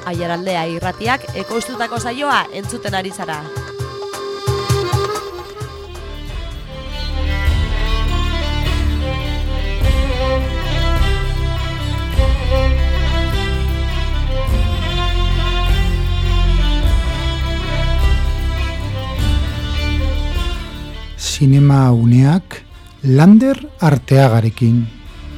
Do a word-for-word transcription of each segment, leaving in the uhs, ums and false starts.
Aiaraldea irratiak ekoiztutako saioa entzuten ari zara. Zinema uneak Lander Arteagarekin.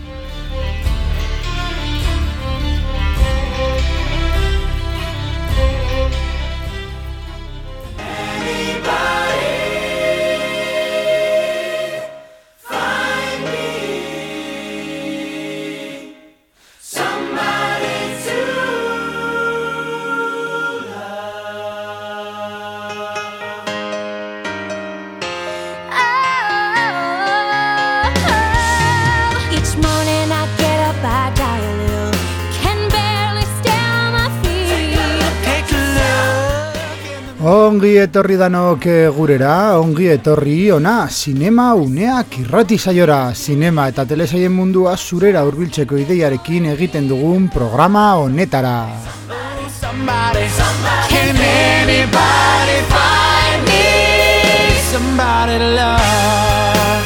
Ongi etorri danok gurera, ongi etorri ona Zinema uneak irrati saiora, zinema eta telesaien mundua zurera hurbiltzeko ideiarekin egiten dugun programa honetara. Somebody, somebody, can anybody find me somebody to love?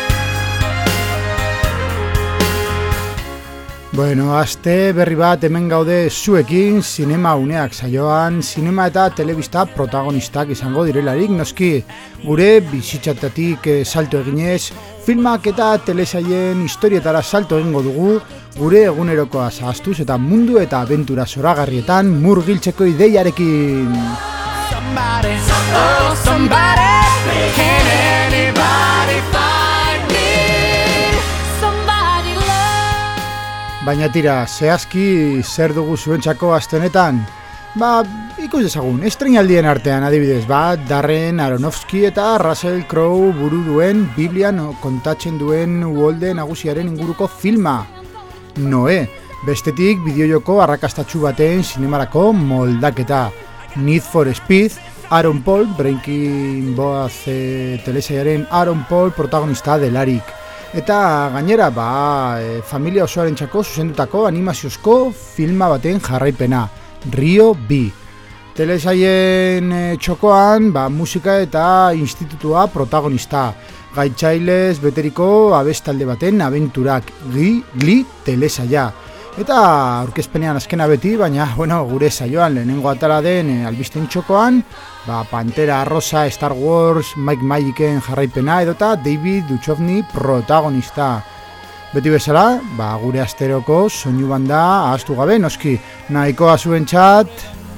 Bueno, aste berri bat hemen gaude zuekin Zinema uneak saioan, zinema eta telebista protagonistak izango direlarik, noski gure bizitzatatik salto eginez, filmak eta telesaien historietara salto egingo dugu, gure egunerokoa zahaztuz eta mundu eta abentura zoragarrietan murgiltzeko ideiarekin. Somebody, oh, somebody, can anybody find me somebody love? Baina tira, zehazki zer dugu zuentzako aste honetan? Ba, ikus dezagun, estreinaldien artean adibidez, ba, Darren Aronofsky eta Russell Crowe buru duen Biblian kontatzen duen uholde nagusiaren inguruko filma. Noe, bestetik bideojoko arrakastatsu baten zinemarako moldaketa. Need for Speed, Aaron Paul, Breaking Bad e, telesaiaren Aaron Paul protagonista delarik. Eta gainera, ba, e, familia osoarentzako zuzendutako animaziozko filma baten jarraipena, Rio bi. Telesaien e, txokoan, ba, musika eta institutua protagonista. Gaitzailez beteriko abestalde baten abenturak, Gli, Gli telesaia. Eta aurkezpenean azkena beti, baina bueno, gure saioan lehenengo atara den e, albisten txokoan, ba, Pantera Rosa, Star Wars, Mike Magicen jarraipena edota David Duchovny protagonista. Beti bezala, ba, gure asteroko soinu banda ahaztu gabe, noski nahikoa zuentzat.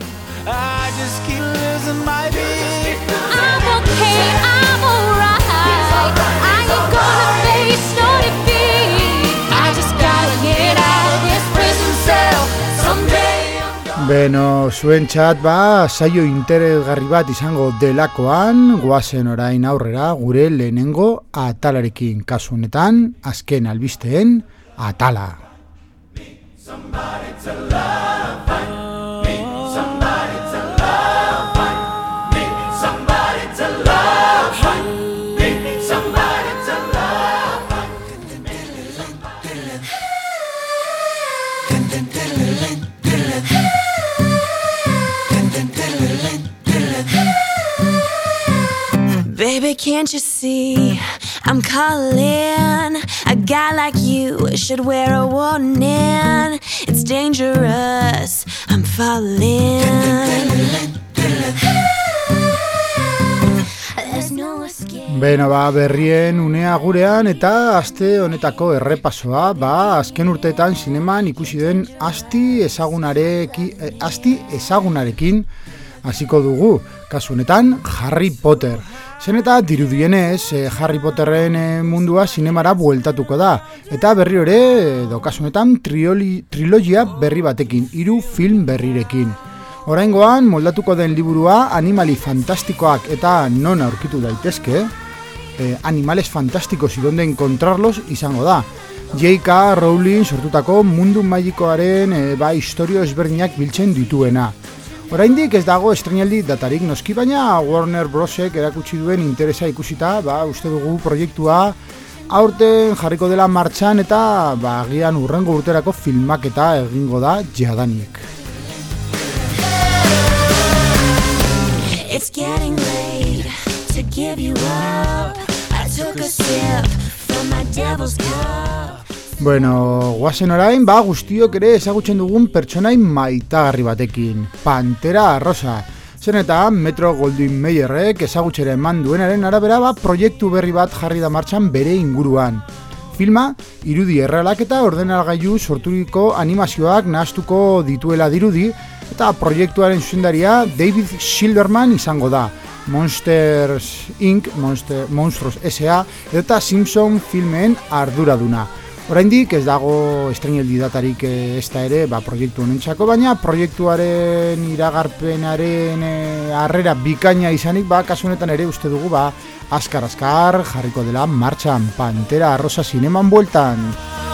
Beno, zuentzat, ba, saio interesgarri bat izango delakoan, goazen orain aurrera gure lehenengo atalarekin, kasu honetan, azken albisteen atala. Baby, can't you see I'm calling? A guy like you should wear a warning. It's dangerous, I'm falling. Beno, ba, berrien unea gurean eta aste honetako errepasoa, ba, azken urteetan zineman ikusi den asti ezagunarekin, eh, asti ezagunarekin hasiko dugu, kasu honetan Harry Potter. Zen eta dirudienez, eh, Harry Potterren eh, mundua zinemara bueltatuko da, eta berri ere, edo kasu honetan trioli, trilogia berri batekin, hiru film berrirekin. Oraingoan moldatuko den liburua Animali Fantastikoak eta non aurkitu daitezke, eh, Animales Fantásticos y donde encontrarlos izango da. J K Rowling sortutako mundu magikoaren eh, ba historio ezberdinak biltzen dituena. Oraindik ez dago estreinaldi datarik noski, baina Warner Brosek erakutsi duen interesa ikusita, ba, uste dugu proiektua aurten jarriko dela martxan eta ba, agian hurrengo urterako filmaketa egingo da jadanik. It's getting late to give you up. I took a sip from my devil's cup. Bueno, guazen orain, ba, guztiok ere ezagutzen dugun pertsonain maitagarri batekin, Pantera Rosa. Zen eta Metro Goldwyn Mayerrek ezagutzera eman duenaren arabera, ba, proiektu berri bat jarri da martxan bere inguruan. Filma, irudi errealak eta ordenagailu sorturiko animazioak nahastuko dituela dirudi, eta proiektuaren zuzendaria David Silverman izango da. Monsters incorporated, Monster, Monstruos S A eta Simpson filmen arduraduna. Oraindik ez dago estreinaldi datarik ezta ere, ba, proiektu honentzako, baina proiektuaren iragarpenaren harrera bikaina izanik, ba, kasu honetan ere uste dugu, ba, azkar-azkar jarriko dela martxan Pantera Rosa zineman bueltan.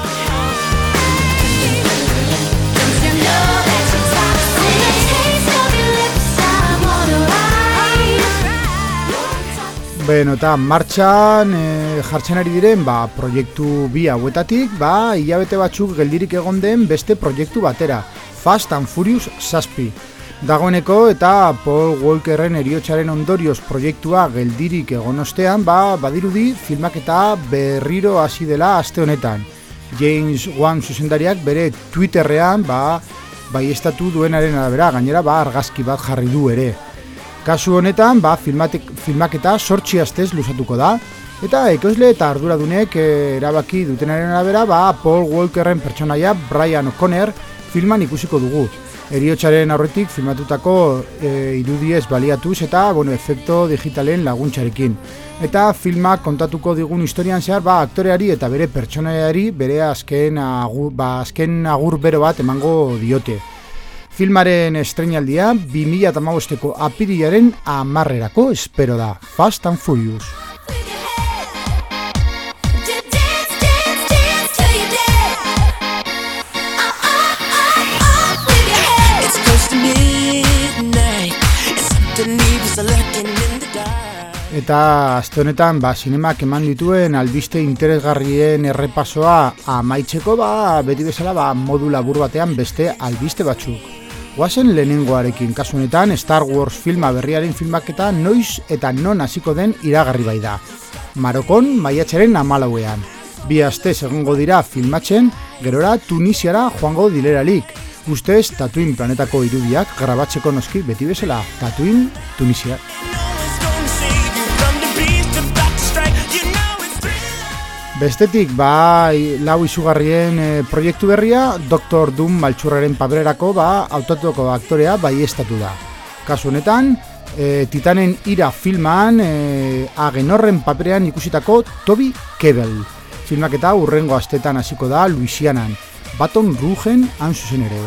Beno, eta martxan e, jartzen ari diren, ba, proiektu bi hauetatik, ba, hilabete batzuk geldirik egon den beste proiektu batera, Fast and Furious zazpi. Dagoeneko eta Paul Walkerren heriotzaren ondorioz proiektua geldirik egon ostean, ba, badirudi filmaketa berriro hasi dela aste honetan. James Wan zuzendariak bere Twitterrean, ba, baieztatu duenaren arabera, gainera, ba, argazki bat jarri du ere. Kasu honetan, ba, filmatek, filmaketa sortzi astez luzatuko da, eta ekoizle eta arduradunek e, erabaki dutenaren arabera, ba, Paul Walkerren pertsonaia Brian O'Connor filman ikusiko dugu. Heriotzaren aurretik filmatutako e, irudiez baliatuz eta, bueno, efekto digitalen laguntzarekin. Eta filmak kontatuko digun historian zehar, ba, aktoreari eta bere pertsonaiari bere azken agur, ba, azken agur bero bat emango diote. Filmaren estreinaldia bi mila hamabosteko apirilaren hamarrerako espero da. Fast and Furious. Eta aste honetan, ba, zinemak eman dituen albiste interesgarrien errepasoa amaitzeko, ba, beti bezala, ba, modu labur batean beste albiste batzuk. Guazen lehenengoarekin, kasu honetan Star Wars filma berriaren filmaketa noiz eta non hasiko den iragarri bai da. Marokon maiatzaren hamalauean. Bi astez egongo dira filmatzen, gerora Tunisiara joango dilerarik. Ustez Tatooine planetako irudiak grabatzeko noski beti bezala. Tatooine, Tunisia. Bestetik, ba, lau izugarrien e, proiektu berria, Doctor Doom maltsurraren papererako, ba, hautatuko aktorea baieztatu da. Kasu honetan, e, Titanen ira filman e, Agenorren paperean ikusitako Toby Kebbell. Filmaketa hurrengo astetan hasiko da Louisianan. Baton Rougen han zuzen ere.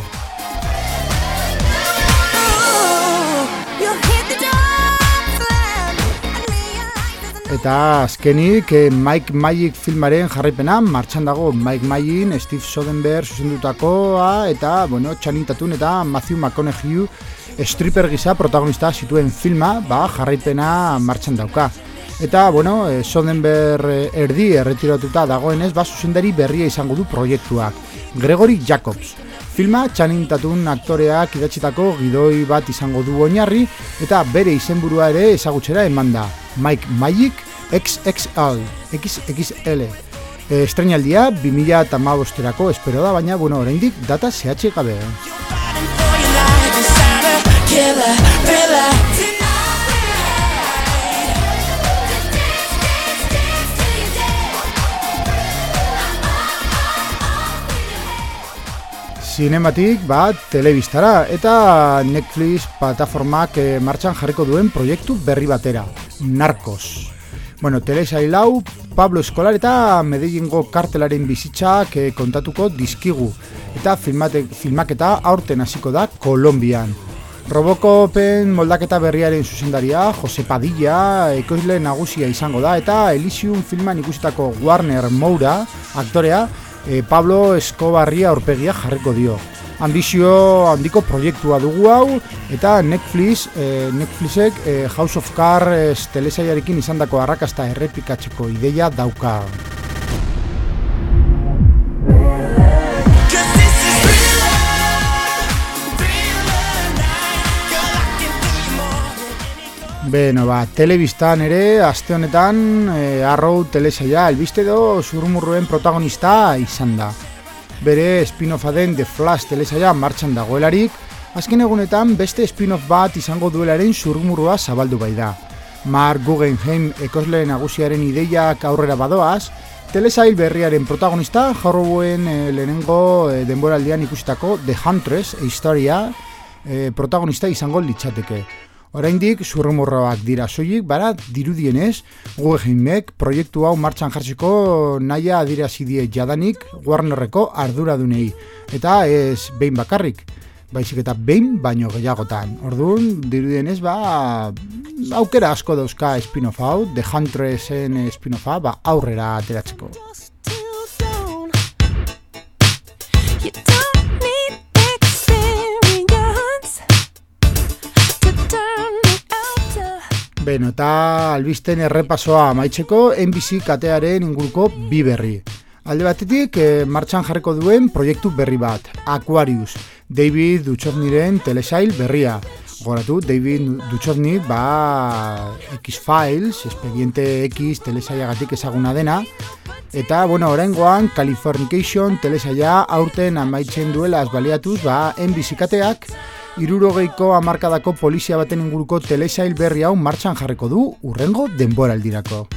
Eta azkenik Mike Magic filmaren jarraipena martxan dago. Mike Magin, Steve Soderbergh zuzendutakoa eta, bueno, Channing Tatum eta Matthew McConaughey stripper gisa protagonista zituen filma, ba, jarraipena martxan dauka. Eta, bueno, Soderbergh erdi erretiratuta dagoenez, ba, zuzendari berria izango du proiektuak. Gregory Jacobs. Filma Channing Tatum aktoreak idatzitako gidoi bat izango du oinarri eta bere izenburua ere ezagutzera eman da. Mike Magic X X L. X X L. E, estreinaldia bi mila hamabosterako espero da, baina, bueno, oraindik data zehatzik gabe. Zinematik, ba, telebistara eta Netflix plataformak e, martxan jarriko duen proiektu berri batera, Narcos. Bueno, telesail hau Pablo Escolar eta Medellingo kartelaren bizitzak e, kontatuko dizkigu eta filmate, filmaketa aurten hasiko da Kolonbian. Robocopen moldaketa berriaren zuzendaria Jose Padilla ekoizle nagusia izango da eta Elysium filman ikusitako Warner Moura aktorea E, Pablo Escobarri aurpegia jarriko dio. Ambizio handiko proiektua dugu hau eta Netflix, e, Netflixek e, House of Cards telesailarekin izandako arrakasta errepikatzeko ideia dauka. Beno, ba, telebistan ere, aste honetan, e, Arrow telesaia albiste do zurrumurruen protagonista izan da. Bere spin-offa den The Flash telesaia martxan dagoelarik, azken egunetan beste spin-off bat izango duelaren zurrumurrua zabaldu bai da. Mark Guggenheim ekosle nagusiaren ideiak aurrera badoaz, telesail berriaren protagonista Arrowen e, lehenengo e, denboraldian ikusitako The Huntress historia e, protagonista izango litzateke. Oraindik zurrumurroak dira soilik, barat dirudienez, Guggenheimek proiektu hau martxan jartzeko nahia adierazi die jadanik Warnerreko arduradunei. Eta ez behin bakarrik, baizik eta behin baino gehiagotan. Orduan, dirudienez, ba, aukera asko dauzka spin-off hau, The Huntress-en spin-offa, ba, aurrera ateratzeko. Beno, eta albisten errepasoa amaitzeko N B C katearen inguruko bi berri. Alde batetik, eh, martxan jarriko duen proiektu berri bat, Aquarius, David Duchovnyren telesail berria. Goratu, David Duchovny, ba, X-Files, Expediente X telesailagatik ezaguna dena, eta, bueno, oraingoan Californication telesaila aurten amaitzen duela baliatuz, ba, N B C kateak, hirurogeiko hamarkadako polizia baten inguruko telesail berri hau martxan jarriko du hurrengo denboraldirako.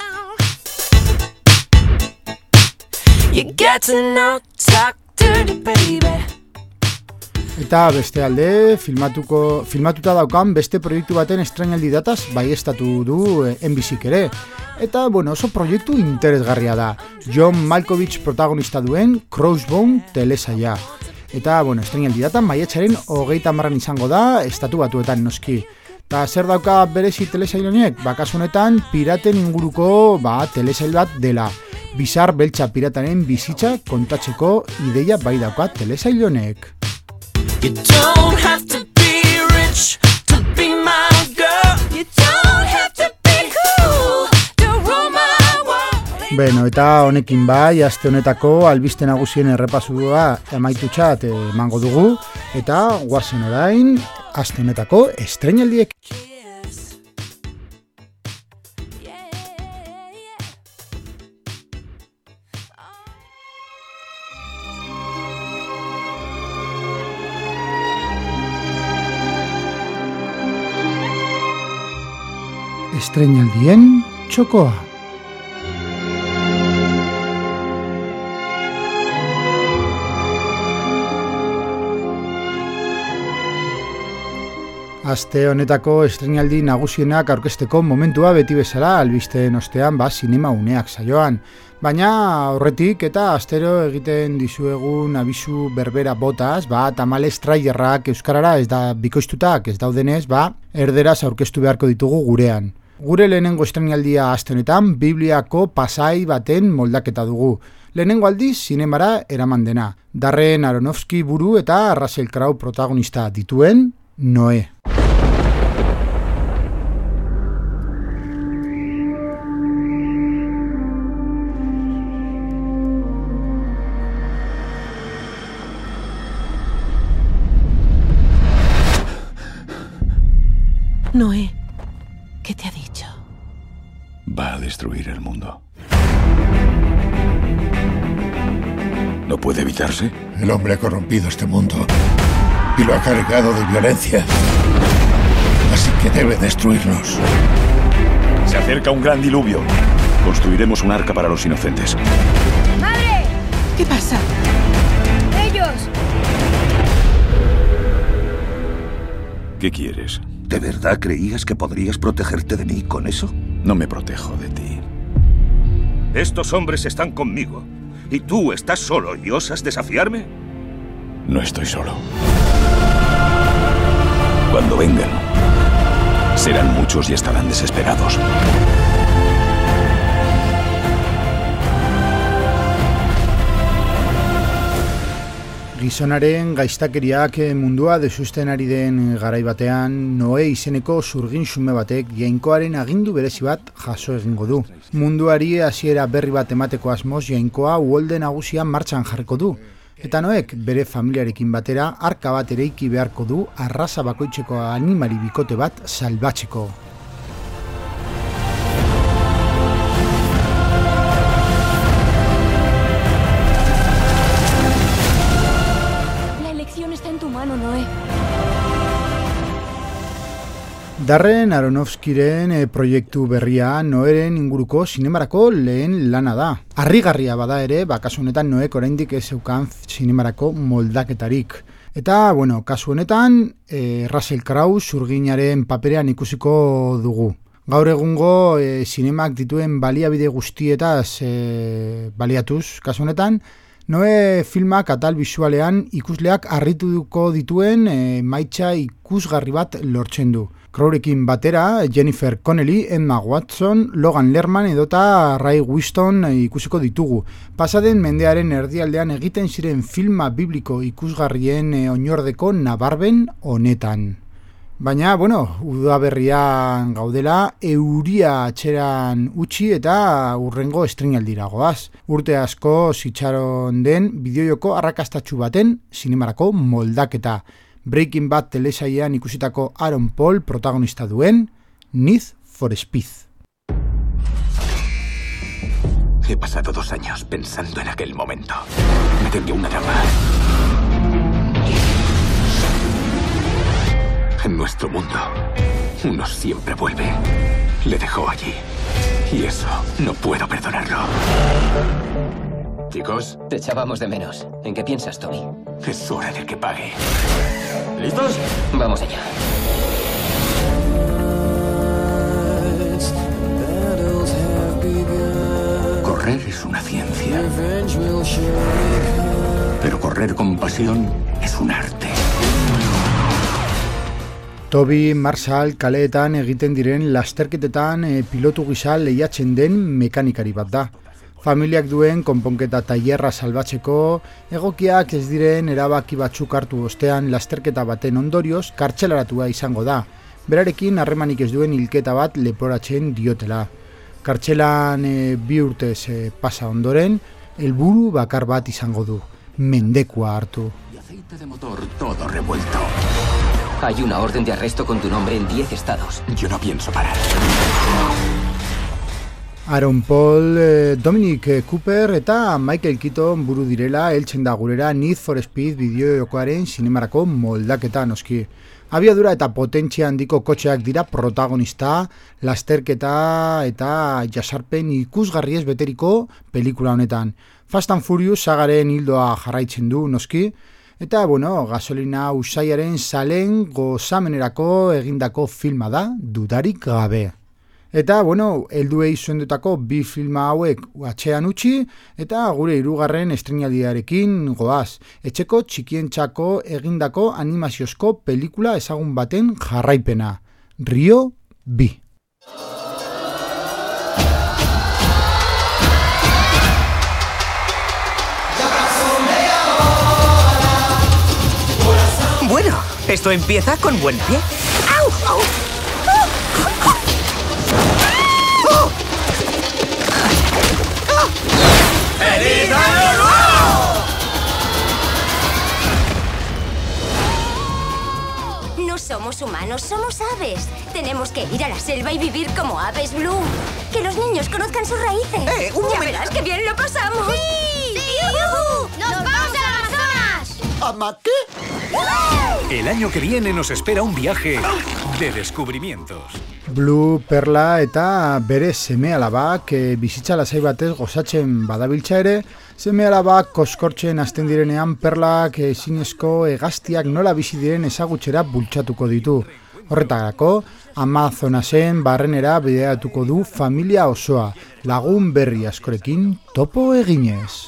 Eta beste alde, filmatuko, filmatuta daukan beste proiektu baten estrainaldi dataz baieztatu du N B Cek ere. Eta, bueno, oso proiektu interesgarria da. John Malkovich protagonista duen Crossbone telesaila. Eta, bueno, estrainaldi datan maiatzaren hogeita hamarran izango da, estatu batuetan noski. Eta zer dauka berezi telesail honiek? Ba, kasu honetan, piraten inguruko, ba, telesail bat dela. Bizar beltza pirataren bizitza kontatzeko ideia bai dauka telesail honek. You don't have to be rich to be my girl. You don't have to be cool to rule my world. Beno, eta honekin bai, aste honetako albiste nagusien errepasua amaitutzat emango dugu, eta guazen orain, aste honetako estreinaldiek. Estreinaldien txokoa. Aste honetako estreinaldi nagusienak aurkezteko momentua beti bezala albisteen ostean ba zinema uneak saioan. Baina horretik eta astero egiten dizuegun abisu berbera botaz, ba tamales trailerrak euskarara ez da bikoiztutak ez daudenez, ba erderaz aurkeztu beharko ditugu gurean. Gure lehenengo estreinaldia aste honetan Bibliako pasai baten moldaketa dugu. Lehenengo aldiz zinemara eraman dena. Darren Aronofsky buru eta Russell Crowe protagonista dituen Noé. Noé, ¿qué te ha dicho? Va a destruir el mundo. ¿No puede evitarse? El hombre ha corrompido este mundo y lo ha cargado de violencia. Así que debe destruirnos. Se acerca un gran diluvio. Construiremos un arca para los inocentes. ¡Madre! ¿Qué pasa? ¡Ellos! ¿Qué quieres? ¿De verdad creías que podrías protegerte de mí con eso? No me protejo de ti. Estos hombres están conmigo. ¿Y tú estás solo y osas desafiarme? No estoy solo. Cuando vengan, serán muchos y estarán desesperados. Gizonaren gaiztakeriak mundua desusten ari den garai batean, Noé izeneko zurgin xume batek jainkoaren agindu berezi bat jaso egingo du. Munduari hasiera berri bat emateko asmoz jainkoa uholde nagusia martxan jarriko du. Eta Noek bere familiarekin batera arka bat eraiki beharko du arraza bakoitzeko animali bikote bat salbatzeko. Darren Aronofskiren e, proiektu berria Noeren inguruko zinemarako lehen lana da. Harrigarria bada ere, bakasu honetan Noek oraindik ez zeukan zinemarako moldaketarik. Eta, bueno, kasu honetan, e, Russell Crowe zurginaren paperean ikusiko dugu. Gaur egungo e, zinemak dituen baliabide guztietaz e, baliatuz, kasu honetan, Noe filmak atal bisualean ikusleak harrituko dituen e, maitza ikusgarri bat lortzen du. Crowerekin batera Jennifer Connelly, Emma Watson, Logan Lerman edota Ray Winston ikusiko ditugu. Pasaden mendearen erdialdean egiten ziren filma bibliko ikusgarrien e, oinordeko nabarben honetan. Baina, bueno, udaberrian gaudela, euria atxeran utzi eta urrengo estreinaldira goaz. Urte asko zitxaron den bideojoko arrakastatxu baten zinemarako moldaketa. Breaking Bad telesailean ikusitako Aaron Paul protagonista duen Need for Speed. He pasado dos años pensando en aquel momento. Me tendió una dama. En nuestro mundo, uno siempre vuelve. Le dejó allí. Y eso no puedo perdonarlo. Chicos, te echábamos de menos. ¿En qué piensas, Tommy? Es hora de que pague. ¿Listos? Vamos allá. Correr es una ciencia. Pero correr con pasión es un arte. Toby Marshall kaleetan egiten diren lasterketetan e, pilotu gisa lehiatzen den mekanikari bat da. Familiak duen konponketa tailerra salbatzeko egokiak ez diren erabaki batzuk hartu ostean lasterketa baten ondorioz kartzelaratua izango da. Berarekin harremanik ez duen hilketa bat leporatzen diotela. Kartzelan e, bi urtez e, pasa ondoren, helburu bakar bat izango du, mendekua hartu. Y aceite de motor todo revuelto. Hay una orden de arresto con tu nombre en diez estados. Yo no pienso parar. Aaron Paul, eh, Dominic Cooper eta Michael Keaton buru direla heltzen da gurera Need for Speed bideojokoaren zinemarako moldaketa noski. Abiadura eta potentzia handiko kotxeak dira protagonista, lasterketa eta jasarpen ikusgarriez beteriko pelikula honetan. Fast and Furious sagaren hildoa jarraitzen du noski, eta, bueno, gasolina usaiaren salen gozamenerako egindako filma da, dudarik gabe. Eta, bueno, helduei zuendutako bi filma hauek atxean utzi, eta gure hirugarren estreinaldiarekin goaz. Etxeko txikientzako egindako animaziozko pelikula ezagun baten jarraipena. Rio bi. Bueno, esto empieza con buen pie. ¡Au! ¡Au! ¡Oh! ¡Oh! ¡Oh! ¡Feliz Año Nuevo! No somos humanos, somos aves. Tenemos que ir a la selva y vivir como aves, Blue. Que los niños conozcan sus raíces. Eh, un ya momento. verás que bien lo pasamos. ¡Sí! ¡Sí! ¡Yujú! ¡Nos vamos a Amazonas! ¿Ama qué? El año que viene nos espera un viaje de descubrimientos. Blue, Perla eta bere seme-alabak e, bizitza lasai batez gozatzen badabiltza ere, seme-alabak koskortzen hasten direnean Perlak ezinezko hegaztiak nola bizi diren ezagutxera bultzatuko ditu. Horretarako, Amazonasen barrenera bideratuko du familia osoa, lagun berri askorekin topo eginez.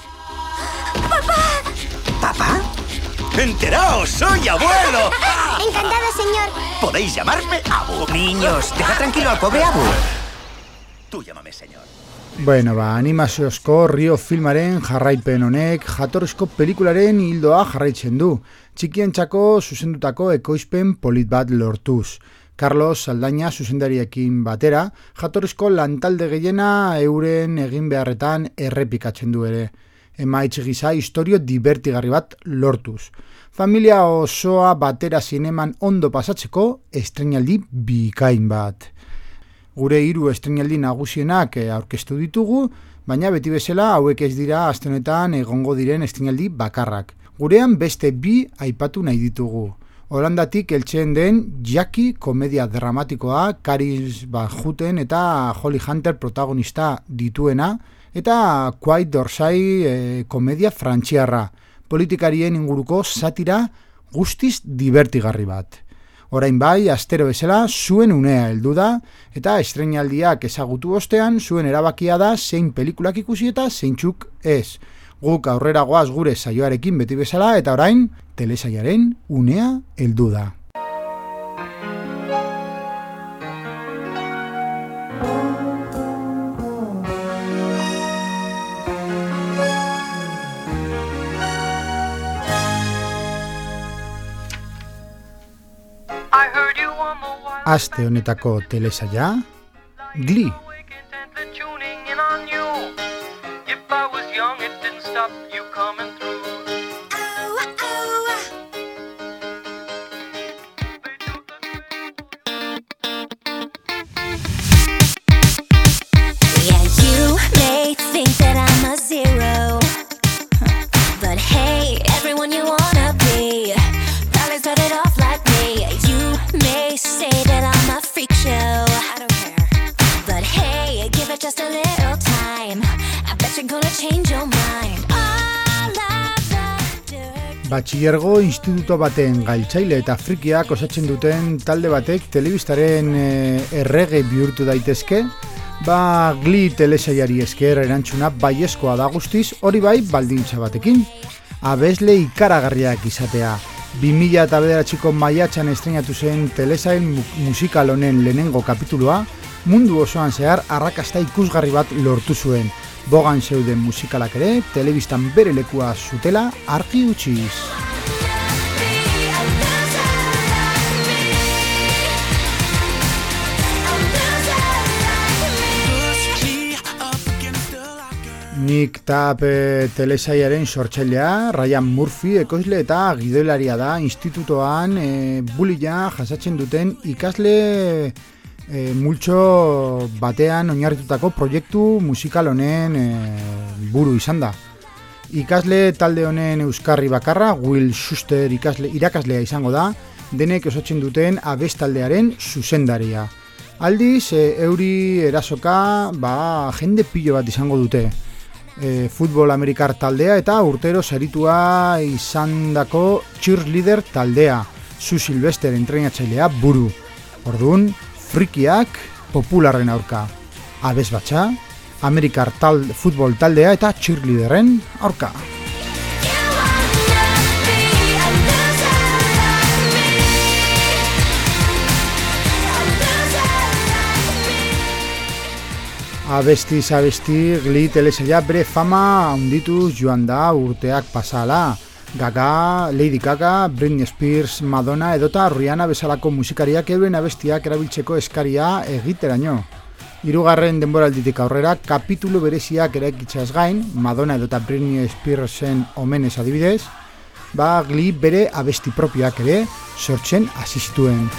¿Papá? ¡Enteraos! ¡Soy abuelo! Encantado, señor. Podéis llamarme Abu. Niños, deja tranquilo al pobre Abu. Tú llámame señor. Bueno, ba, animaziozko Rio filmaren jarraipen honek jatorrizko pelikularen hildoa jarraitzen du. Txikientzako zuzendutako ekoizpen polit bat lortuz. Carlos Saldaña zuzendariekin batera, jatorrizko lantalde gehiena euren egin beharretan errepikatzen du ere. Emaitz gisa istorio divertigarri bat lortuz. Familia osoa batera zineman ondo pasatzeko estreinaldi bikain bat. Gure hiru estreinaldi nagusienak aurkeztu ditugu, baina beti bezala hauek ez dira aste honetan egongo diren estreinaldi bakarrak. Gurean beste bi aipatu nahi ditugu. Holandatik heltzen den Jackie komedia dramatikoa, Caris Van Houten eta Holly Hunter protagonista dituena, eta Quiet Dorsai e, komedia frantziarra, politikarien inguruko satira guztiz divertigarri bat. Orain bai, astero bezala, zuen unea heldu da, eta estreinaldiak ezagutu ostean, zuen erabakia da zein pelikulak ikusi eta zeintzuk ez. Guk aurrera goaz gure saioarekin beti bezala, eta orain, telesaiaren unea heldu da. Aste honetako telesaia, Glee. Batxillergo instituto baten gailtzaile eta frikiak osatzen duten talde batek telebistaren e, errege bihurtu daitezke, ba Glee telesaiari esker erantzuna baiezkoa da guztiz, hori bai baldintza batekin. Abesle ikaragarriak izatea. bi mila bederatziko maiatzean estreinatu zen telesail musikal honen lehenengo kapitulua, mundu osoan zehar arrakasta ikusgarri bat lortu zuen. Bogan zeuden musikalak ere, telebistan bere lekua zutela argi utziz. Nick Tap e, telesaiaren sortzailea, Ryan Murphy ekoizle eta gidoilaria da institutoan e, bullia jasatzen duten ikasle e, multxo batean oinarritutako proiektu musikal honen e, buru izan da. Ikasle talde honen euskarri bakarra, Will Schuster ikasle, irakaslea izango da, denek osatzen duten abestaldearen zuzendaria. Aldiz, e, euri erasoka, ba, jende pilo bat izango dute. E, futbol amerikar taldea eta urtero saritua izandako cheerleader taldea, Sue Sylvester entrenatzailea buru. Orduan, frikiak popularren aurka. Abes batxa, amerikar tal, futbol taldea eta cheerleaderren aurka. Abestiz abesti, Glee telesaia bere fama handituz joan da urteak pasala. Gaga, Lady Gaga, Britney Spears, Madonna edota Rihanna bezalako musikariak euren abestiak erabiltzeko eskaria egiteraino. Hirugarren denboralditik aurrera, kapitulu bereziak eraikitzeaz gain, Madonna edota Britney Spearsen omenez adibidez, ba Glee bere abesti propioak ere sortzen hasi zituen.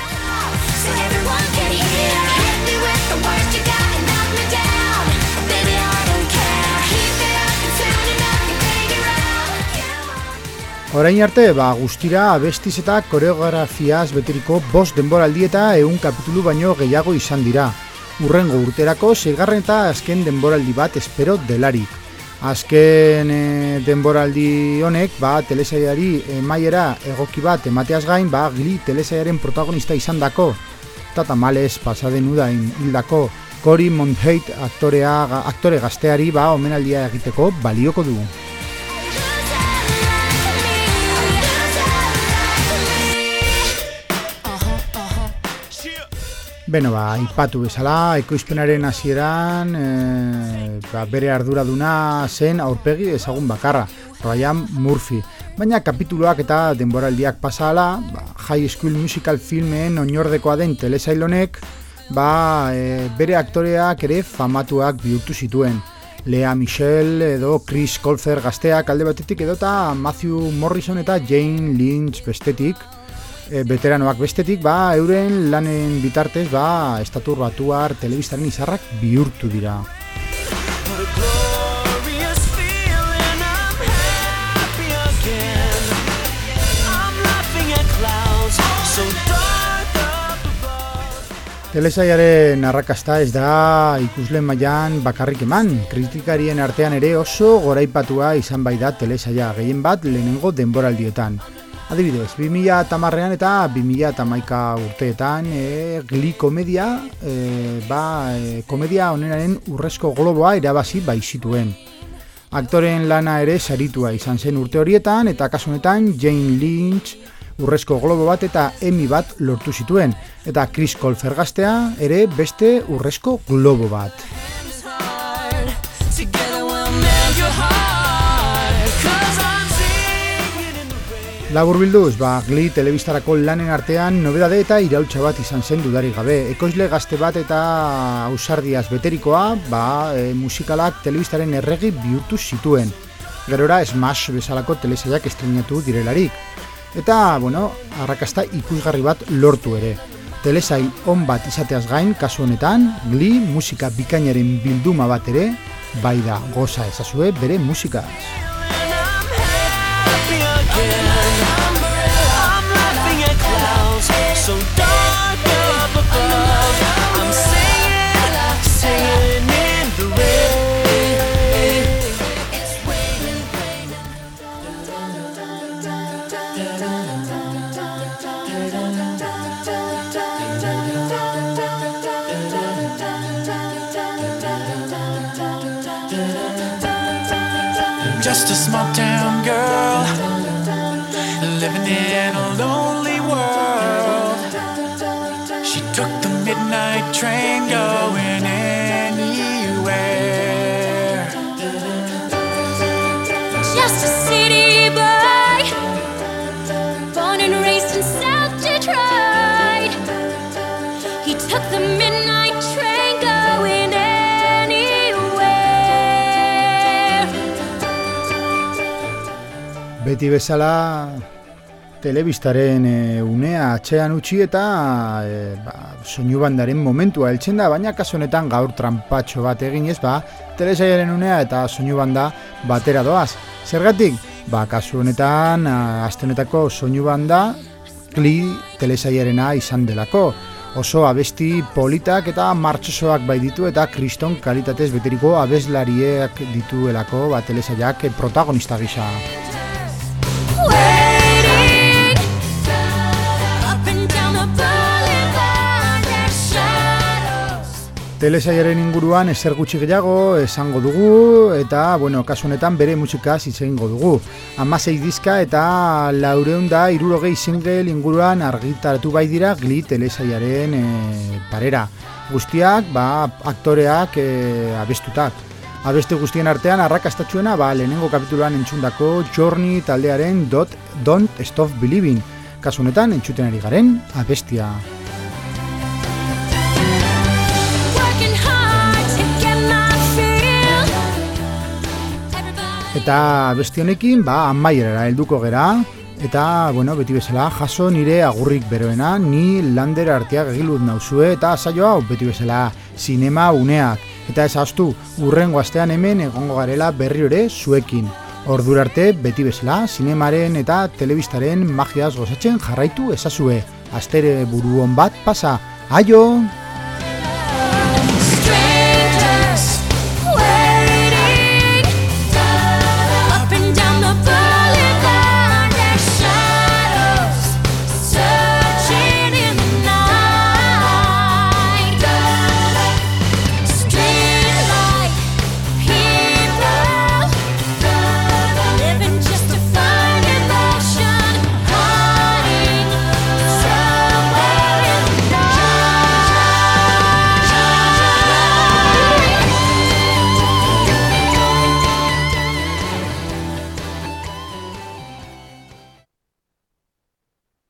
Orain arte, ba, guztira abestiz eta koreografiaz beteriko bost denboraldi eta ehun kapitulu baino gehiago izan dira. Urrengo urterako seigarren eta azken denboraldi bat espero delarik. Azken e, denboraldi honek, ba, telesaiari emaiera egoki bat emateaz gain, ba, Glee telesaiaren protagonista izan dako. Eta tamalez pasaden udain hildako Cory Monteith aktorea, aktore gazteari ba, omenaldia egiteko balioko du. Beno, ba, ipatu bezala, ekoizpenaren hasieran e, ba, bere arduraduna zen aurpegi ezagun bakarra, Ryan Murphy. Baina kapituluak eta denboraldiak pasala, ba, High School Musical filmeen oinordekoa den telesail honek, ba, e, bere aktoreak ere famatuak bihurtu zituen. Lea Michele edo Chris Colfer gazteak alde batetik edota Matthew Morrison eta Jane Lynch bestetik, E, veteranoak bestetik, ba, euren lanen bitartez, ba, estatur batuar telebistaren izarrak bihurtu dira. Telesailaren arrakasta ez da ikusleen mailan bakarrik eman. Kritikarien artean ere oso goraipatua izan bai da telesaila, gehien bat lehenengo denboraldiotan. Adibidez, bi mila hamarrean eta bi mila hamaika urteetan e, Glee komedia, e, ba, e, komedia onenaren urrezko globoa irabazi baizituen. Aktoren lana ere saritua izan zen urte horietan, eta kasu honetan Jane Lynch urrezko globo bat eta Emmy bat lortu zituen, eta Chris Colfer gaztea ere beste urrezko globo bat. Laburbilduz, ba, Glee telebistarako lanen artean nobedade eta iraultza bat izan zen dudarik gabe. Ekoizle gazte bat eta ausardiaz beterikoa, ba, e, musikalak telebistaren erregi bihurtu zituen. Gerora Smash bezalako telesailak estrenatu direlarik. Eta, bueno, arrakasta ikusgarri bat lortu ere. Telesail on bat izateaz gain, kasu honetan, Glee musika bikainaren bilduma bat ere, bai da goza ezazue bere musikaz. Just a small town girl living in a lonely world. She took the midnight train going anywhere. Just a city boy, born and raised in South Detroit. He took the midnight train going anywhere. Beti bezala telebistaren e, unea atxean utzi eta e, ba, soinu bandaren momentua heltzen da, baina kasu honetan gaur trampatxo bat eginez, ba, telesailaren unea eta soinu banda batera doaz. Zergatik? Ba, kasu honetan, aste honetako soinu banda Glee telesailarena izan delako. Oso abesti politak eta martxosoak bai ditu eta kriston kalitatez beteriko abeslariek dituelako ba, telesailak protagonista gisa. Telesailaren inguruan ezer gutxi gehiago esango dugu eta, bueno, kasu honetan bere musikaz hitz egingo dugu. hamasei diska eta laurehun da hirurogei single inguruan argitaratu bai dira Glee telesailaren e, parera. Guztiak, ba, aktoreak e, abestutak. Abeste guztien artean arrakastatsuena ba, lehenengo kapituluan entzundako Journey taldearen Dot, Don't Stop Believing. Kasu honetan entzuten ari garen abestia. Eta beste honekin, ba, amaierara helduko gera, eta, bueno, beti bezala, jaso nire agurrik beroena, ni Lander Arteaga Egilut nauzue, eta saio hau, beti bezala, zinema uneak. Eta ez ahaztu, urrengo astean hemen egongo garela berri ere zuekin. Ordura arte, beti bezala, zinemaren eta telebistaren magiaz gozatzen jarraitu ezazue. Astere buruon bat pasa, aio!